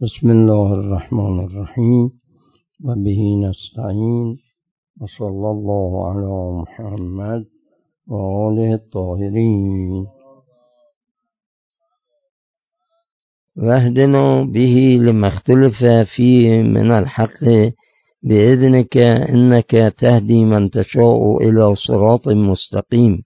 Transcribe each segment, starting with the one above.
بسم الله الرحمن الرحیم و به نستعین و صلی الله علی محمد و آله الطاهرین واهدنا به لما اختلف فيه من الحق بإذنك إنك تهدي من تشاء إلى صراط مستقیم.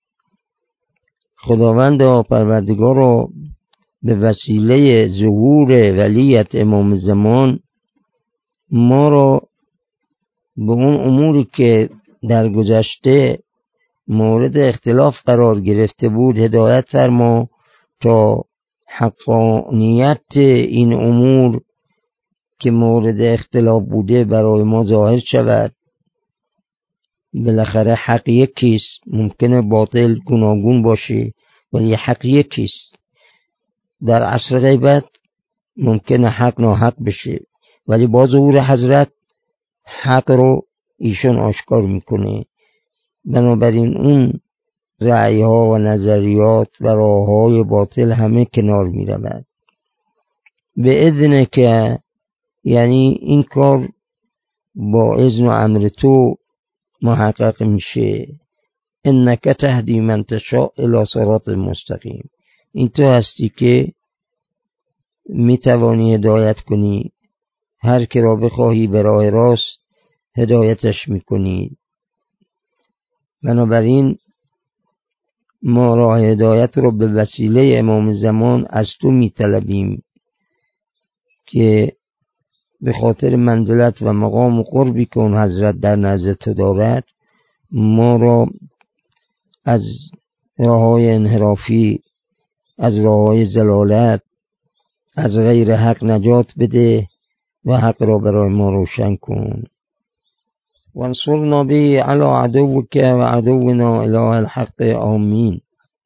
خداوند پروردگارا، به وسیله ظهور ولیت امام زمان ما را به اون اموری که در گذشته مورد اختلاف قرار گرفته بود هدایت فرما تا حقانیت این امور که مورد اختلاف بوده برای ما ظاهر شود. بالاخره حق یکیست، ممکنه باطل گوناگون باشه ولی حق یکیست. در عصر غیبت ممکنه حق ناحق بشه ولی با ظهور حضرت حق رو ایشون آشکار میکنه. بنابراین اون رأی ها و نظریات و راه های باطل همه کنار میرود. به اذن که یعنی این کار با اذن و امر تو محقق میشه. انک تهدی من تشاء الی صراط مستقیم. این تو هستی که میتوانی هدایت کنی، هر که را بخواهی به راه راست هدایتش میکنی. بنابراین ما راه هدایت را به وسیله امام زمان از تو میطلبیم که به خاطر منزلت و مقام و قربی که اون حضرت در نزد تو دارد ما را از راههای انحرافی، از راههای ضلالت، از غیر حق نجات بده و حق را برای ما روشن کن. وانصرنا به علی عدوک و عدونا اله الحق آمین.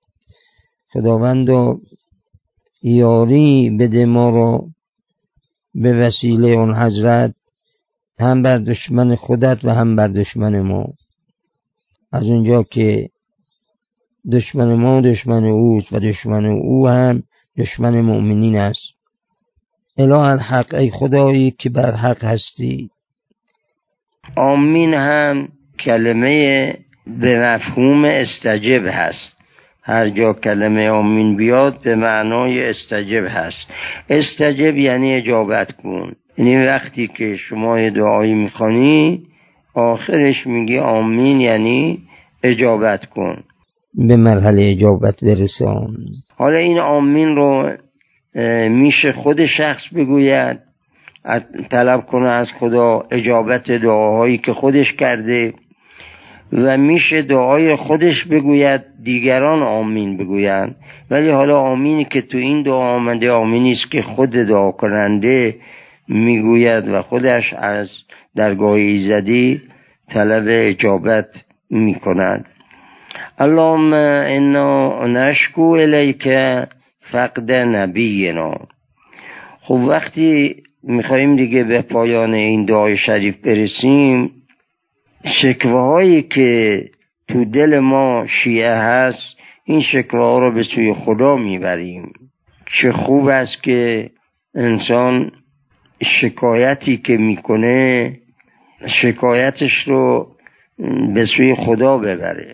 خداوند یاری بده ما را به وسیله اون حضرت هم بر دشمن خودت و هم بر دشمن ما. از اونجا که دشمن ما دشمن اوست و دشمن او هم دشمن مؤمنین است. اله الحق، ای خدایی که بر حق هستی. آمین هم کلمه به مفهوم استجب هست. هر جا کلمه آمین بیاد به معنای استجب هست. استجب یعنی اجابت کن. یعنی وقتی که شما دعایی میخوانی آخرش میگی آمین یعنی اجابت کن، به مرحله اجابت برسان. حالا این آمین رو میشه خود شخص بگوید، طلب کنه از خدا اجابت دعاهایی که خودش کرده، و میشه دعای خودش بگوید دیگران آمین بگویند. ولی حالا آمینی که تو این دعا آمده آمینی است که خود دعا کننده میگوید و خودش از درگاه ایزدی طلب اجابت میکند. اللهم انا نشکو الیک فقد نبینا. خب وقتی میخواییم دیگه به پایان این دعای شریف برسیم، شکوهایی که تو دل ما شیعه هست این شکوه ها رو به سوی خدا میبریم. چه خوب است که انسان شکایتی که میکنه شکایتش رو به سوی خدا ببره.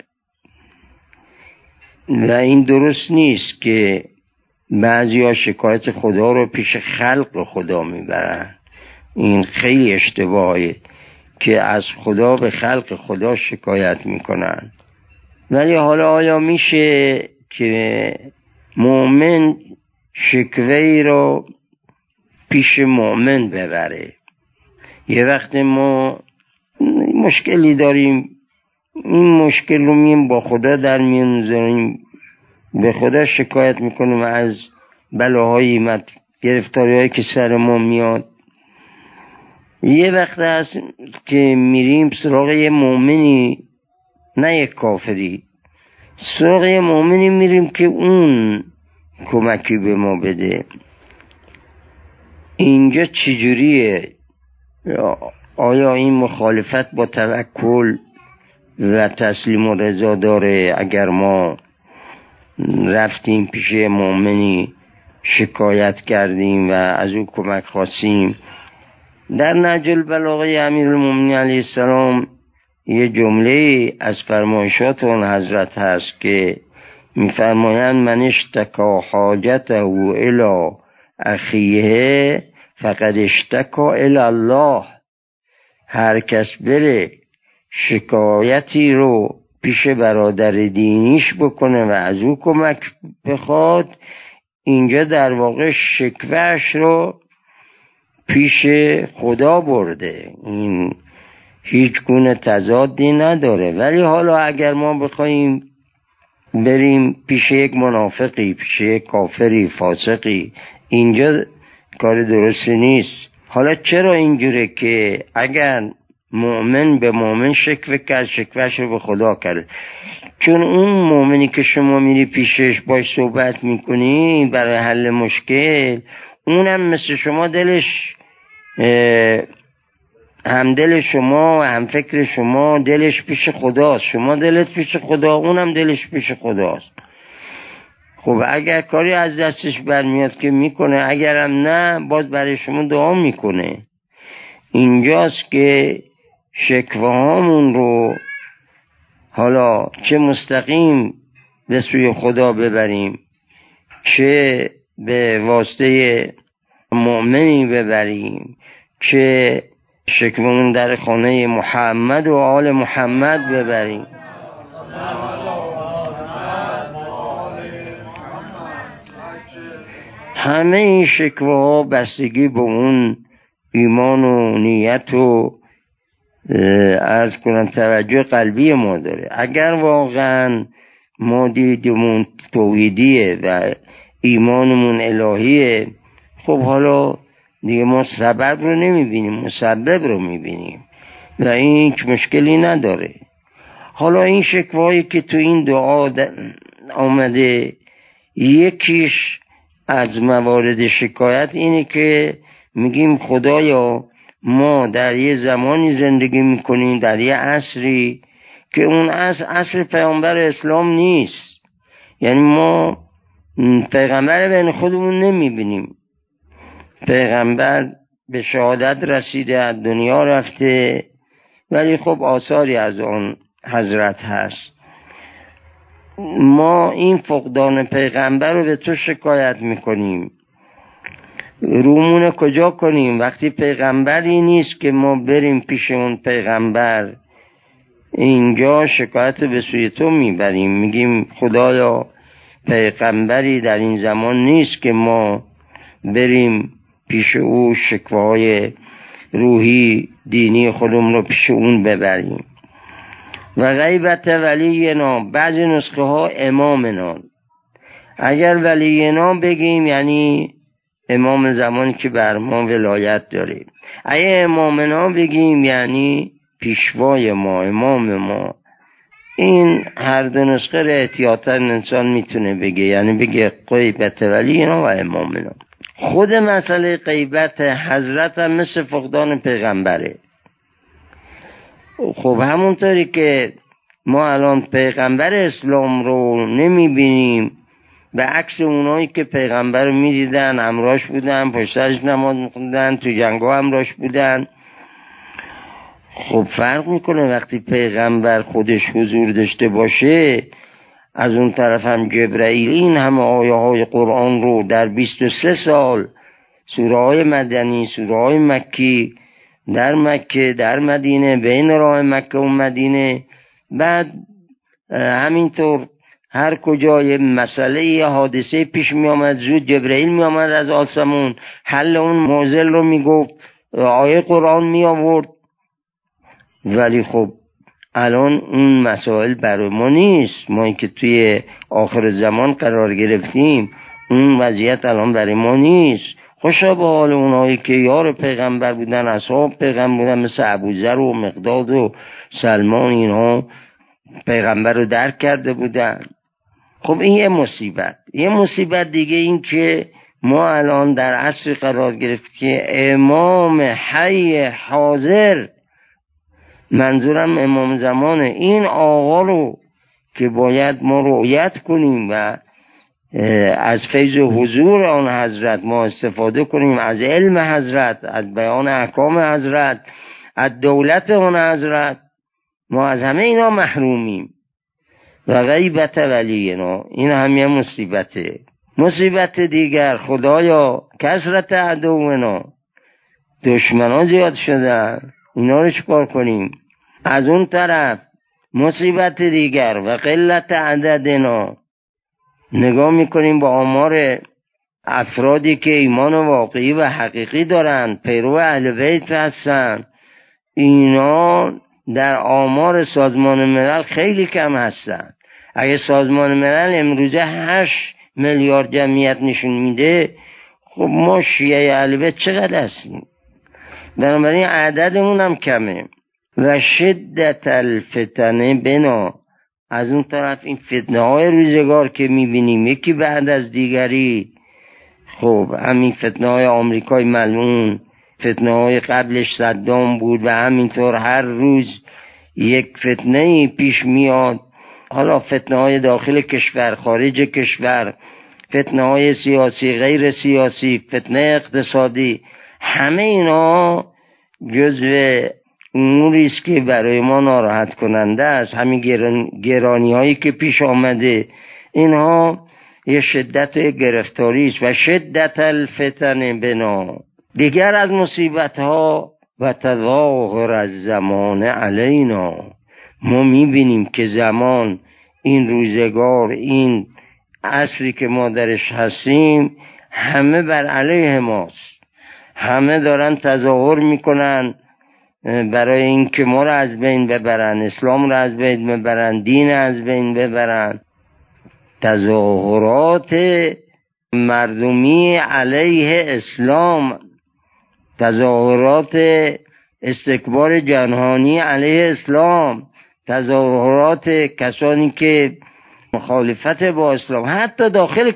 و این درست نیست که بعضی ها شکایت خدا رو پیش خلق خدا میبرن. این خیلی اشتباهه که از خدا به خلق خدا شکایت میکنن. ولی حالا آیا میشه که مؤمن شکوهی رو پیش مؤمن ببره؟ یه وقت ما مشکلی داریم، این مشکل رو میم با خدا در میانذاریم، به خدا شکایت میکنیم از بلاهایی گرفتاری هایی که سر ما میاد. یه وقت هست که میریم سراغ یه مؤمنی، نه یک کافری، سراغ یه مؤمنی میریم که اون کمکی به ما بده. اینجا چجوریه؟ آیا این مخالفت با توکل و تسلیم و رضا داره؟ اگر ما رفتیم پیش مؤمنی شکایت کردیم و از او کمک خواستیم. در نهج البلاغه امیرالمومنین علیه السلام یه جمله از فرمایشات اون حضرت هست که میفرمایند من اشتکا حاجته الی اخیه فقد اشتکا الی الله. هر کس بره شکایتی رو پیش برادر دینیش بکنه و از او کمک بخواد، اینجا در واقع شکوهش رو پیش خدا برده. این هیچ گونه تضادی نداره. ولی حالا اگر ما بخوایم بریم پیش یک منافقی، پیش یک کافری، فاسقی، اینجا کار درستی نیست. حالا چرا اینجوره که اگر مؤمن به مؤمن شکوه کرد، شکوهش رو به خدا کرد؟ چون اون مؤمنی که شما میری پیشش باش صحبت میکنی برای حل مشکل، اونم مثل شما دلش هم دل شما، هم فکر شما، دلش پیش خداست. شما دلت پیش خدا، اونم دلش پیش خداست. خب اگر کاری از دستش برمیاد که میکنه، اگرم نه باز برای شما دعا میکنه. اینجاست که شکوه هامون رو حالا چه مستقیم به سوی خدا ببریم، چه به واسطه مؤمنی ببریم، چه شکوهمون در خانه محمد و آل محمد ببریم. همه این شکوه ها بستگی به اون ایمان و نیت و عرض کنم توجه قلبی ما داره. اگر واقعا ما دیدمون توحیدیه و ایمانمون الهیه، خب حالا دیگه ما سبب رو نمیبینیم، مسبب رو میبینیم و این هیچ مشکلی نداره. حالا این شکوایی که تو این دعا آمده، یکیش از موارد شکایت اینه که میگیم خدایا ما در یه زمانی زندگی میکنیم، در یه عصری که اون عصر پیامبر اسلام نیست. یعنی ما پیغمبر بین خودمون نمیبینیم. پیغمبر به شهادت رسیده، از دنیا رفته، ولی خب آثاری از اون حضرت هست. ما این فقدان پیغمبر رو به تو شکایت میکنیم. رومون کجا کنیم وقتی پیغمبری نیست که ما بریم پیش اون پیغمبر؟ اینجا شکایت به سوی تو میبریم، میگیم خدایا پیغمبری در این زمان نیست که ما بریم پیش او شکوای روحی دینی خودمون رو پیش اون ببریم. و غیبت ولینا، بعضی نسخه ها امامنا. اگر ولینا بگیم یعنی امام زمانی که بر ما ولایت داره. اگه امامنا بگیم یعنی پیشوای ما، امام ما. این هر دو نسخه را احتیاطاً انسان میتونه بگه، یعنی بگه غیبت ولینا و امامنا. خود مسئله غیبت حضرت هم مثل فقدان پیغمبره. خب همونطوری که ما الان پیغمبر اسلام رو نمیبینیم، به عکس اونایی که پیغمبر رو میدیدن، همراهش بودن، پشترش نماز میخوندن، تو جنگا همراهش بودن. خب فرق میکنه وقتی پیغمبر خودش حضور داشته باشه، از اون طرف هم جبرائیل این همه آیه های قرآن رو در 23 سال، سوره های مدنی، سوره های مکی، در مکه، در مدینه، بین راه مکه و مدینه، بعد همینطور هر کجا یه مسئله یه حادثه پیش می آمد، زود جبرائیل می آمد از آسمون، حل اون معضل رو می گفت، آیه قرآن می آورد. ولی خب الان اون مسائل برای ما نیست. ما که توی آخر زمان قرار گرفتیم، اون وضعیت الان برای ما نیست. خوشا به حال اونایی که یار پیغمبر بودن، اصحاب پیغمبر بودن، مثل ابوذر و مقداد و سلمان، اینها پیغمبر رو درک کرده بودن. خب این یه مصیبت دیگه این که ما الان در عصر قرار گرفت که امام حی حاضر، منظورم امام زمانه، این آقا رو که باید ما رعایت کنیم و از فیض و حضور آن حضرت ما استفاده کنیم، از علم حضرت، از بیان احکام حضرت، از دولت آن حضرت. ما از همه اینا محرومیم. و غیبت ولینا، این هم مصیبته. مصیبت دیگر خدایا کثرت عدونا، دشمنان زیاد شدن، اینا رو چکار کنیم؟ از اون طرف مصیبت دیگر و قلت عددنا، نگاه میکنیم با آمار افرادی که ایمان واقعی و حقیقی دارن، پیرو اهل بیت هستن، اینا در آمار سازمان ملل خیلی کم هستن. اگه سازمان ملل امروزه 8 میلیارد جمعیت نشون میده، خب ما شیعه اهل بیت چقدر هستیم؟ بنابراین عددمون هم کمه. و شدت الفتنه بنا، از اون طرف این فتنه های روزگار که میبینیم یکی بعد از دیگری، خب همین فتنه های آمریکای ملعون، فتنه های قبلش صدام بود و همینطور هر روز یک فتنه پیش میاد. حالا فتنه های داخل کشور، خارج کشور، فتنه های سیاسی، غیر سیاسی، فتنه اقتصادی، همه اینا جزو اموری است که برای ما ناراحت کننده است. همین گرانی هایی که پیش آمده، اینها یه شدت گرفتاری است. و شدت الفتن بنا، دیگر از مصیبت ها و تظاهر از زمان علینا، ما میبینیم که زمان، این روزگار، این عصری که ما درش هستیم، همه بر علیه ماست. همه دارن تظاهر میکنن برای این که ما رو از بین ببرن، اسلام رو از بین ببرن، دین از بین ببرن. تظاهرات مردمی علیه اسلام، تظاهرات استکبار جهانی علیه اسلام، تظاهرات کسانی که مخالفت با اسلام، حتی داخل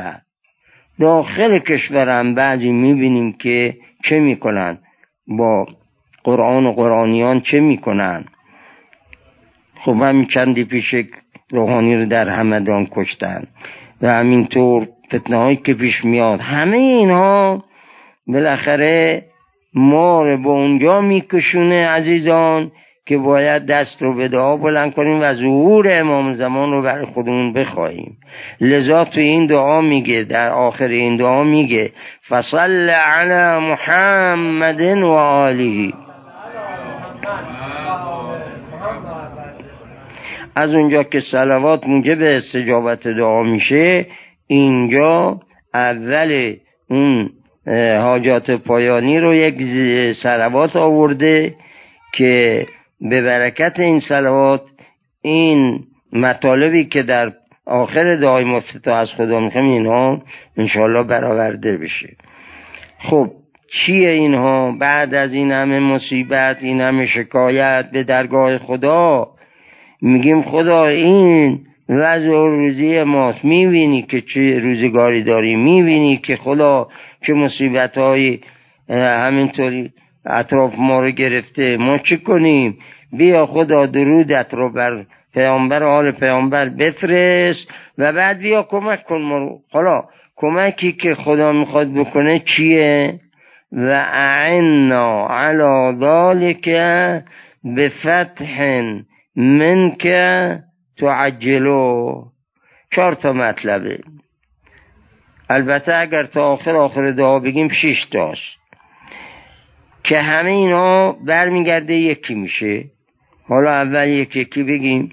کشور هم بعضی میبینیم که چه میکنن با قرآن و قرآنیان، چه میکنن. خب همین چندی پیش روحانی رو در همدان کشتن و همینطور فتنه هایی که پیش میاد. همه اینها بالاخره ما رو به اونجا میکشونه عزیزان که باید دست رو به دعا بلند کنیم و ظهور امام زمان رو برای خودمون بخواهیم. لذا تو این دعا میگه، در آخر این دعا میگه فصل علی محمد و آله. از اونجا که صلوات موجب استجابت دعا میشه، اینجا اول اون حاجات پایانی رو یک صلوات آورده که به برکت این صلوات این مطالبی که در آخر دعای مفتتح از خدا میخوایم اینها انشاءالله برآورده بشه. خب چیه اینها؟ بعد از این همه مصیبت، این همه شکایت به درگاه خدا، میگیم خدا این وضع و روزی ماست، میبینی که چه روزگاری داری، میبینی که خدا چه مصیبت های همینطوری اطراف ما رو گرفته، ما چه کنیم؟ بیا خدا درودت رو بر پیامبر و آل پیامبر بفرست و بعد بیا کمک کن ما رو. حالا کمکی که خدا میخواد بکنه چیه؟ و اعنا علی ذالک بفتح منک تعجلو. 4 تا مطلبه، البته اگر تا آخر دعا بگیم 6 تاست که همه اینا برمیگرده یکی میشه. حالا اول یکی بگیم.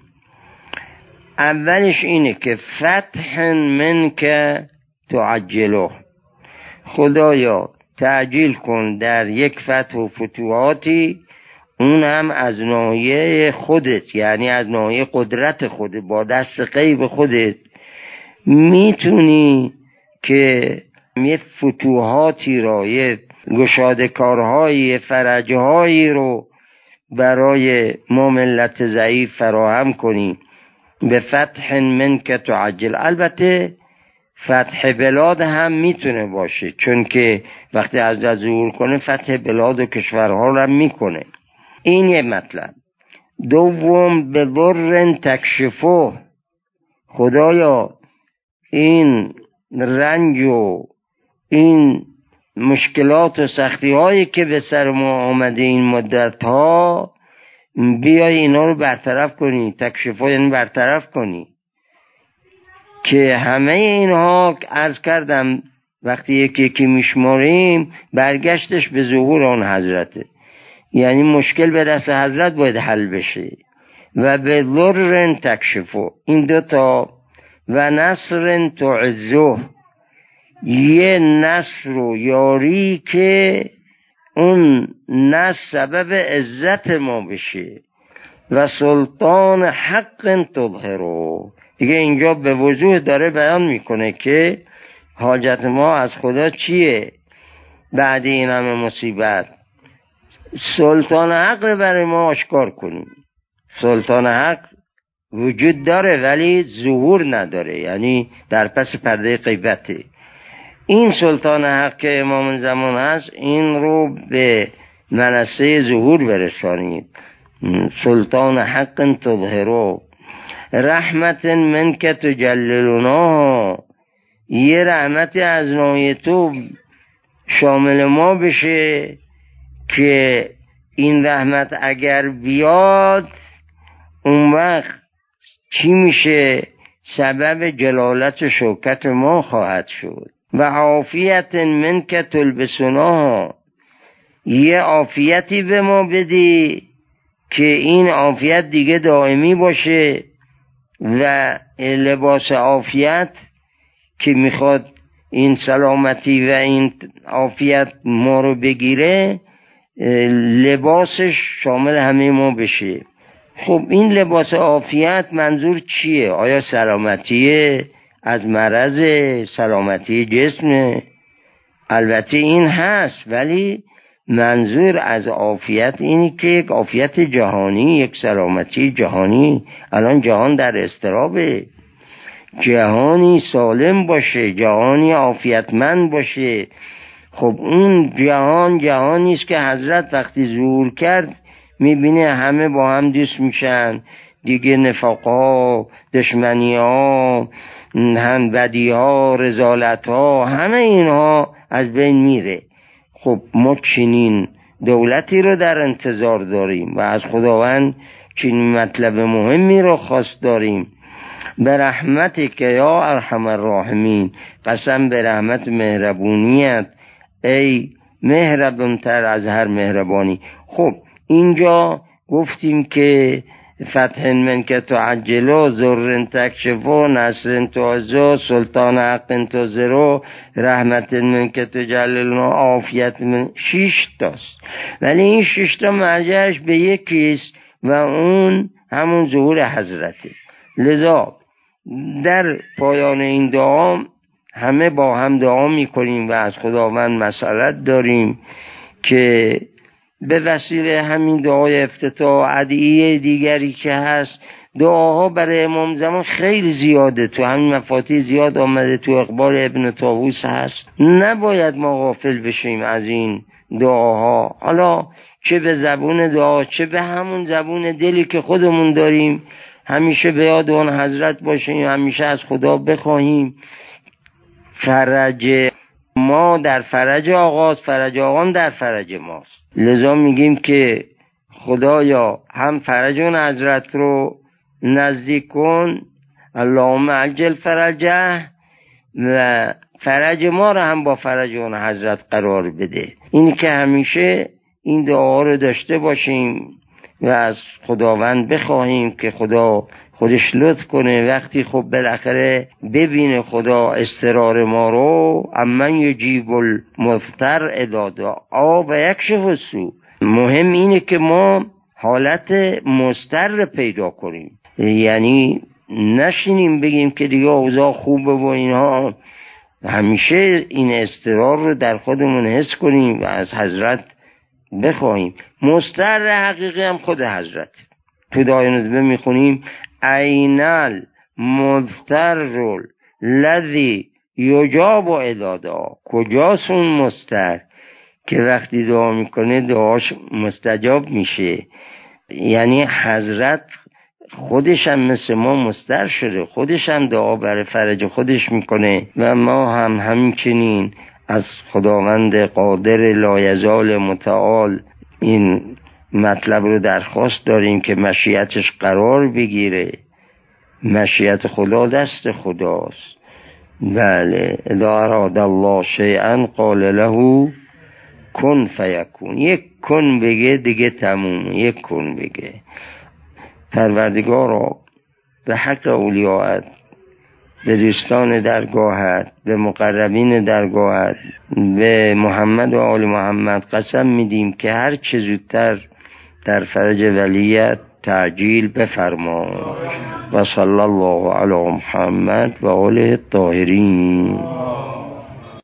اولش اینه که فتح منک تعجلو، خدایا تعجیل کن در یک فتح و فتوحاتی، اون هم از ناحیه خودت، یعنی از ناحیه قدرت خودت، با دست غیب خودت میتونی که یه فتوحاتی را، یه گشاده کارهایی، فرجهایی رو برای ما ملت ضعیف فراهم کنی. به فتح منک تعجل. البته فتح بلاد هم میتونه باشه، چون که وقتی از ظهور کنه فتح بلاد و کشورها رو هم میکنه. این یه مطلب. دوم به ضر تکشفه، خدایا این رنج و این مشکلات و سختی هایی که به سر ما آمده این مدت ها، بیای اینا رو برطرف کنی، تکشفا یعنی برطرف کنی. که همه اینها عرض کردم وقتی یکی یکی میشماریم برگشتش به ظهور آن حضرته. یعنی مشکل به دست حضرت باید حل بشه. و به ضر تکشفو، این دوتا، و نصر تعزو، یه نصر و یاری که اون نصر سبب عزت ما بشه، و سلطان حق تظهرو. دیگه اینجا به وضوح داره بیان میکنه که حاجت ما از خدا چیه بعد این همه مصیبت. سلطان حق رو برای ما آشکار کنیم. سلطان حق وجود داره ولی ظهور نداره، یعنی در پس پرده غیبته. این سلطان حق که امام زمان هست این رو به منصه ظهور برسانید. سلطان حق تظهرو، رحمت من که تجللنا، یه رحمت از نوع تو شامل ما بشه که این رحمت اگر بیاد اون وقت چی میشه؟ سبب جلالت و شوکت ما خواهد شد. و عافیت من که تلبسنا، یه عافیتی به ما بدی که این عافیت دیگه دائمی باشه. و لباس عافیت که میخواد این سلامتی و این عافیت ما رو بگیره، لباسش شامل همه ما بشه. خب این لباس عافیت منظور چیه؟ آیا سلامتی از مرض، سلامتی جسم؟ البته این هست، ولی منظور از عافیت اینی که یک عافیت جهانی، یک سلامتی جهانی. الان جهان در اضطرابه، جهانی سالم باشه، جهانی عافیتمند باشه. خب اون جهان جهانی است که حضرت وقتی ظهور کرد میبینه همه با هم دوست میشن دیگه، نفاقا، دشمنی‌ها، هم بدی‌ها، رذالت‌ها، همه اینها از بین میره. خب ما چنین دولتی رو در انتظار داریم و از خداوند چنین مطلب مهمی رو خواست داریم. به رحمتی که یا ارحم الراحمین، قسم به رحمت مهربونیت ای مهربانتر از هر مهربانی. خب اینجا گفتیم که فتح من که تعجلو، ذر تکشفو، نصر تعزو، سلطان حق تظهرو، رحمت من که تجللنا، عافیت من. 6 تاست، ولی این 6 تا مرجعش به یکیست و اون همون ظهور حضرته. لذا در پایان این دعا همه با هم دعا میکنیم و از خداوند مسئلت داریم که به وسیله همین دعای افتتاح، ادعیه دیگری که هست، دعاها برای امام زمان خیلی زیاده، تو همین مفاتیح زیاد آمده، تو اقبال ابن طاووس هست. نباید ما غافل بشیم از این دعاها، حالا چه به زبون دعا چه به همون زبون دلی که خودمون داریم. همیشه به یاد اون حضرت باشیم، همیشه از خدا بخواهیم. فرج ما در فرج آقاست، فرج آقام در فرج ماست. لذا میگیم که خدایا هم فرج اون حضرت رو نزدیک کن، اللهم عجل فرجه، و فرج ما رو هم با فرج اون حضرت قرار بده. این که همیشه این دعا رو داشته باشیم و از خداوند بخواهیم که خدا خودش لطف کنه. وقتی خب بالاخره ببینه خدا اضطرار ما رو، امن یجیب المضطر اذا دعا و یکشف السوء. مهم اینه که ما حالت مضطر پیدا کنیم، یعنی نشینیم بگیم که دیگه اوضاع خوبه و اینها. همیشه این اضطرار رو در خودمون حس کنیم و از حضرت بخواهیم. مضطر حقیقی هم خود حضرت. تو دعای نزبه میخونیم اینال مضطر الذی یجاب اذا دعا. کجاست اون مضطر که وقتی دعا میکنه دعاش مستجاب میشه؟ یعنی حضرت خودش هم مثل ما مضطر شده، خودش هم دعا برای فرج خودش میکنه و ما هم همچنین از خداوند قادر لایزال متعال این مطلب رو درخواست داریم که مشیتش قرار بگیره. مشیت خدا دست خداست. بله، اذا اراد الله شیئا قال له کن فیکون. یک کن بگه دیگه تموم، یک کن بگه. پروردگارا به حق اولیاءت، به دوستان درگاهت، به مقربین درگاهت، به محمد و آل محمد قسم میدیم که هر چه زودتر در فرج ولیت تعجیل بفرما. و صلی الله علی محمد و آله الطاهرین.